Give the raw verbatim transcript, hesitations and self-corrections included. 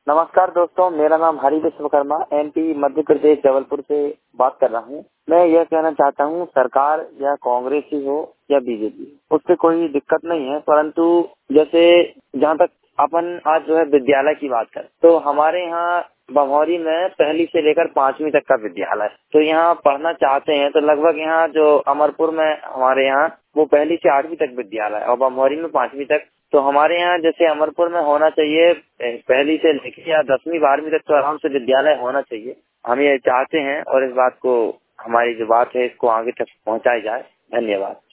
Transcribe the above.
नमस्कार दोस्तों, मेरा नाम हरि विश्वकर्मा एमपी मध्य प्रदेश जबलपुर से बात कर रहा हूँ। मैं यह कहना चाहता हूँ, सरकार या कांग्रेस ही हो या बीजेपी, उससे कोई दिक्कत नहीं है, परंतु जैसे जहाँ तक अपन आज जो है विद्यालय की बात करें तो हमारे यहाँ बमौरी में पहली से लेकर पांचवी तक का विद्यालय, तो यहाँ पढ़ना चाहते हैं तो लगभग यहाँ जो अमरपुर में हमारे यहाँ वो पहली से आठवीं तक विद्यालय और बमौरी में पांचवी तक। तो हमारे यहाँ जैसे अमरपुर में होना चाहिए पहली से लेकर या दसवीं बारहवीं तक तो आराम से विद्यालय होना चाहिए। हम ये चाहते हैं और इस बात को हमारी जो बात है इसको आगे तक पहुँचाई जाए। धन्यवाद।